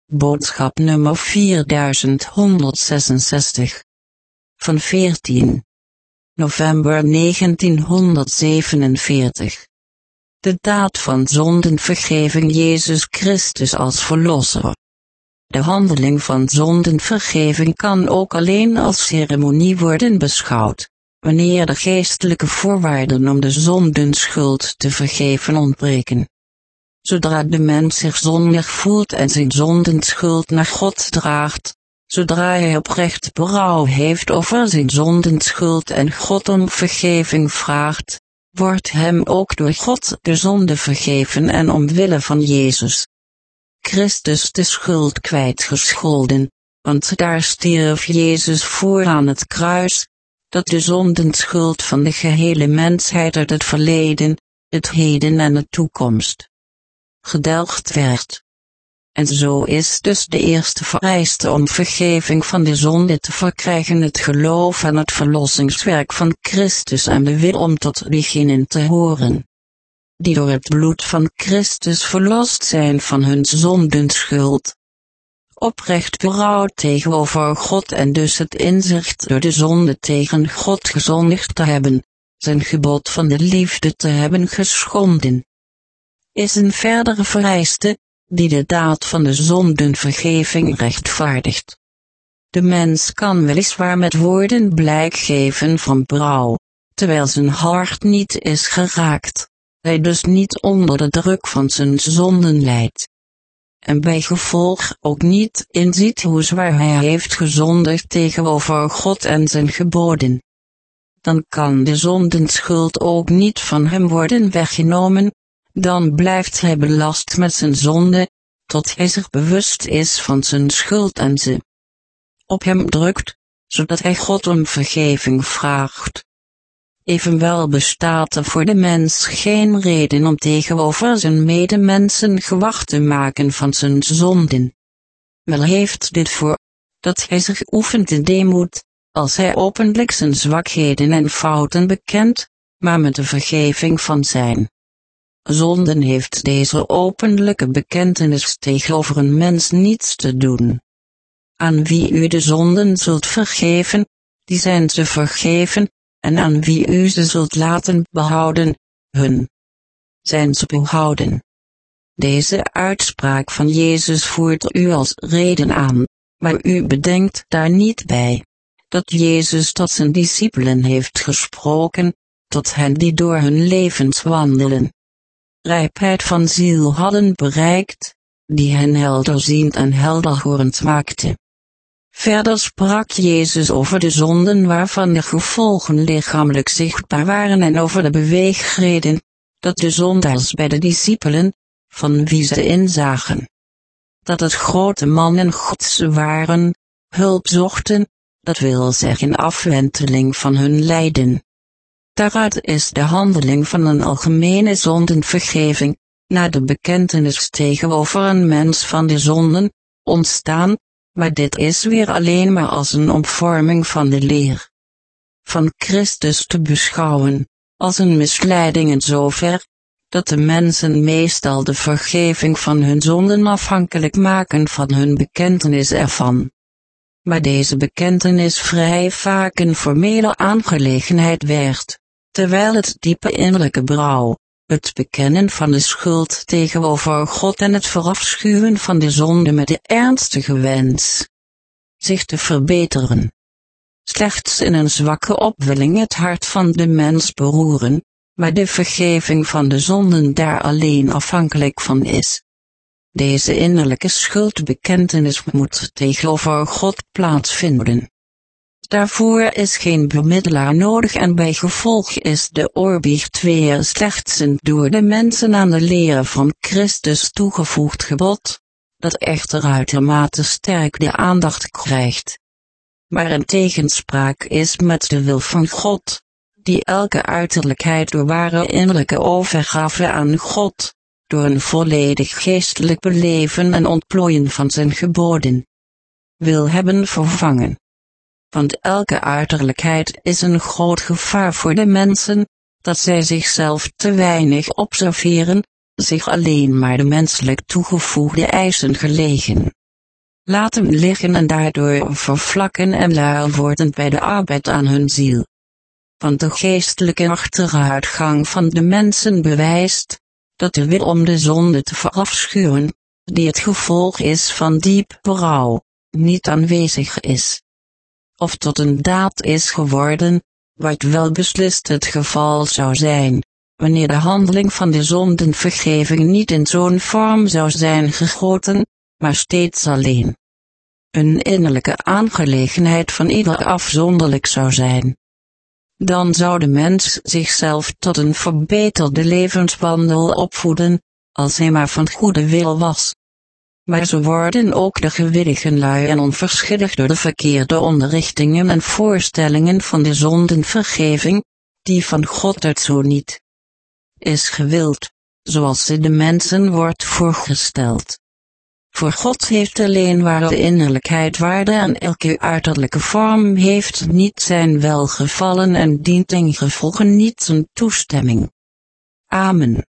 Boodschap nummer 4166. Van 14 november 1947. De daad van zondenvergeving Jezus Christus als Verlosser. De handeling van zondenvergeving kan ook alleen als ceremonie worden beschouwd, wanneer de geestelijke voorwaarden om de zondenschuld te vergeven ontbreken. Zodra de mens zich zondig voelt en zijn zondenschuld naar God draagt, zodra hij oprecht berouw heeft over zijn zondenschuld en God om vergeving vraagt, wordt hem ook door God de zonde vergeven en omwille van Jezus Christus de schuld kwijtgescholden, want daar stierf Jezus voor aan het kruis, dat de zondenschuld van de gehele mensheid uit het verleden, het heden en de toekomst gedelgd werd. En zo is dus de eerste vereiste om vergeving van de zonde te verkrijgen het geloof en het verlossingswerk van Christus en de wil om tot diegenen te horen, die door het bloed van Christus verlost zijn van hun zondenschuld. Oprecht berouw tegenover God en dus het inzicht door de zonde tegen God gezondigd te hebben, zijn gebod van de liefde te hebben geschonden, is een verdere vereiste, die de daad van de zondenvergeving rechtvaardigt. De mens kan weliswaar met woorden blijk geven van berouw, terwijl zijn hart niet is geraakt, hij dus niet onder de druk van zijn zonden lijdt, en bij gevolg ook niet inziet hoe zwaar hij heeft gezondigd tegenover God en zijn geboden. Dan kan de zondenschuld ook niet van hem worden weggenomen, dan blijft hij belast met zijn zonde, tot hij zich bewust is van zijn schuld en ze op hem drukt, zodat hij God om vergeving vraagt. Evenwel bestaat er voor de mens geen reden om tegenover zijn medemensen gewacht te maken van zijn zonden. Wel heeft dit voor, dat hij zich oefent in deemoed, als hij openlijk zijn zwakheden en fouten bekent, maar met de vergeving van zijn zonden heeft deze openlijke bekentenis tegenover een mens niets te doen. Aan wie u de zonden zult vergeven, die zijn ze vergeven, en aan wie u ze zult laten behouden, hun zijn ze behouden. Deze uitspraak van Jezus voert u als reden aan, maar u bedenkt daar niet bij, dat Jezus tot zijn discipelen heeft gesproken, tot hen die door hun levens wandelen rijpheid van ziel hadden bereikt, die hen helderziend en helderhorend maakte. Verder sprak Jezus over de zonden waarvan de gevolgen lichamelijk zichtbaar waren en over de beweegreden, dat de zondaars bij de discipelen, van wie ze inzagen dat het grote mannen Gods waren, hulp zochten, dat wil zeggen afwenteling van hun lijden. Daaruit is de handeling van een algemene zondenvergeving, na de bekentenis tegenover een mens van de zonden, ontstaan, maar dit is weer alleen maar als een omvorming van de leer van Christus te beschouwen, als een misleiding in zover, dat de mensen meestal de vergeving van hun zonden afhankelijk maken van hun bekentenis ervan. Maar deze bekentenis vrij vaak een formele aangelegenheid werd, terwijl het diepe innerlijke berouw, het bekennen van de schuld tegenover God en het verafschuwen van de zonde met de ernstige wens zich te verbeteren, slechts in een zwakke opwelling het hart van de mens beroeren, maar de vergeving van de zonden daar alleen afhankelijk van is. Deze innerlijke schuldbekentenis moet tegenover God plaatsvinden. Daarvoor is geen bemiddelaar nodig en bij gevolg is de oorbiecht weer slechts een door de mensen aan de leren van Christus toegevoegd gebod, dat echter uitermate sterk de aandacht krijgt, maar in tegenspraak is met de wil van God, die elke uiterlijkheid door ware innerlijke overgave aan God, door een volledig geestelijk beleven en ontplooien van zijn geboden, wil hebben vervangen. Want elke uiterlijkheid is een groot gevaar voor de mensen, dat zij zichzelf te weinig observeren, zich alleen maar de menselijk toegevoegde eisen gelegen laten liggen en daardoor vervlakken en lui worden bij de arbeid aan hun ziel. Want de geestelijke achteruitgang van de mensen bewijst, dat de wil om de zonde te verafschuwen, die het gevolg is van diep berouw, niet aanwezig is. Of tot een daad is geworden, wat wel beslist het geval zou zijn, wanneer de handeling van de zondenvergeving niet in zo'n vorm zou zijn gegoten, maar steeds alleen een innerlijke aangelegenheid van ieder afzonderlijk zou zijn. Dan zou de mens zichzelf tot een verbeterde levenswandel opvoeden, als hij maar van goede wil was. Maar zo worden ook de gewilligen lui en onverschillig door de verkeerde onderrichtingen en voorstellingen van de zondenvergeving, die van God uit zo niet is gewild, zoals ze de mensen wordt voorgesteld. Voor God heeft alleen ware innerlijkheid waarde en elke uiterlijke vorm heeft niet zijn welgevallen en dient ingevolge niet zijn toestemming. Amen.